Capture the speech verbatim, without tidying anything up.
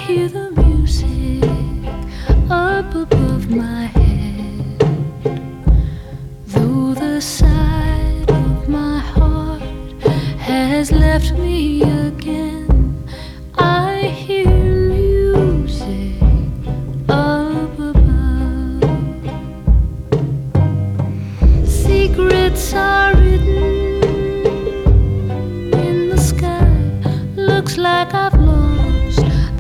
hear the music up above my head, though the side of my heart has left me again. I hear music up above. Secrets are written in the sky. Looks like I've